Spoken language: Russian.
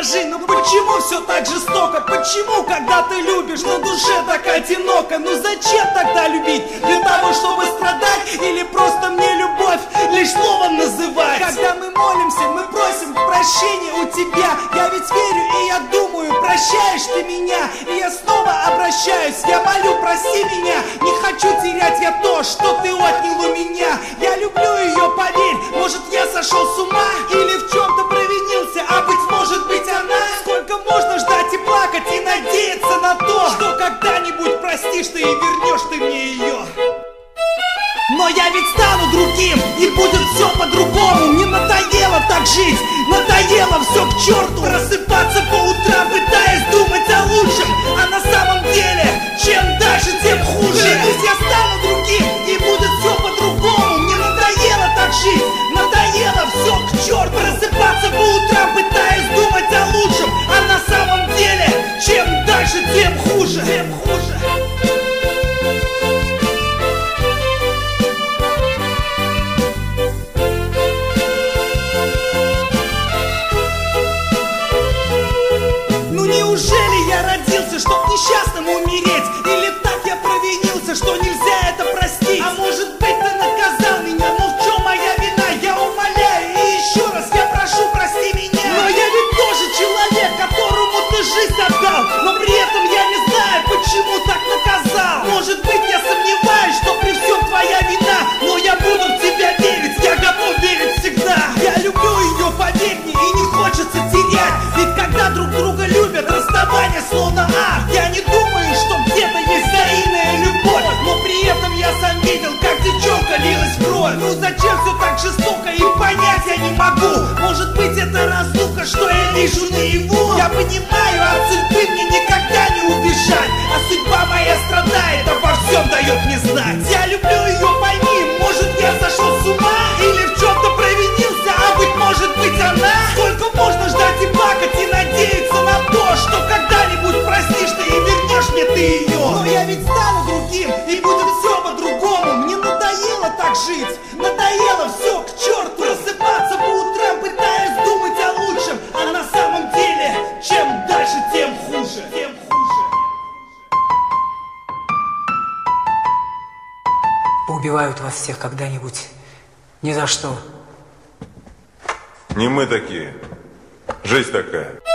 скажи, ну почему все так жестоко? Почему, когда ты любишь, на душе так одиноко? Ну зачем тогда любить? Для того, чтобы страдать? Или просто мне любовь лишь словом называть? Когда мы молимся, мы просим прощения у тебя. Я ведь верю и я думаю, прощаешь ты меня. И я снова обращаюсь, я молю, прости меня. Не хочу терять я то, что ты отнял у меня. Я люблю ее, поверь, может я сошел с ума или в чем-то провинился, а быть может быть она. Сколько можно ждать и плакать и надеяться на то, что когда-нибудь простишь ты и вернешь ты мне ее. Но я ведь стану другим, и будет все по-другому. Мне надоело так жить, надоело все к черту. Просыпаться по утрам, пытаясь думать о лучшем, а на самом деле, чем дальше, тем хуже. Клянусь, я стану другим, и будет все по-другому. Мне надоело так жить, надоело все к черту. Просыпаться по утрам, пытаясь думать о лучшем, а на самом деле, чем дальше, тем хуже. Неужели я родился, чтоб несчастным умереть? Или так я провинился, что нельзя это простить? А может быть ты наказал меня, но в чем моя вина? Я умоляю и еще раз я прошу, прости меня. Но я ведь тоже человек, которому ты жизнь отдал, но при этом я не знаю, почему так наказал. Может быть я сомневаюсь, что при всем твоя вина, но я буду в тебя верить, я готов верить всегда. Я люблю ее, поверь мне, и не хочется терять. Ведь когда друг друга любят, расставание словно ад. Я не думаю, что где-то есть взаимная любовь, но при этом я сам видел, как девчонка лилась в кровь. Ну зачем все так жестоко, и понять я не могу. Может быть это разлука, что я вижу наяву. Я понимаю, от судьбы мне никогда не убежать, а судьба моя страдает, обо всем дает мне знать. Я люблю ее, пойми, может я сошел с ума или в чем-то провинился, а быть может быть она. Сколько можно ждать и плакать и надеяться на то, что когда-нибудь простишь ты и вернешь мне ты ее. Но я ведь стану другим, и будет все по-другому. Мне надоело так жить, надоело все к черту. Просыпаться по утрам, пытаясь думать о лучшем, а на самом деле, чем дальше, тем хуже. Поубивают вас всех когда-нибудь. Ни за что. Не мы такие. Жизнь такая.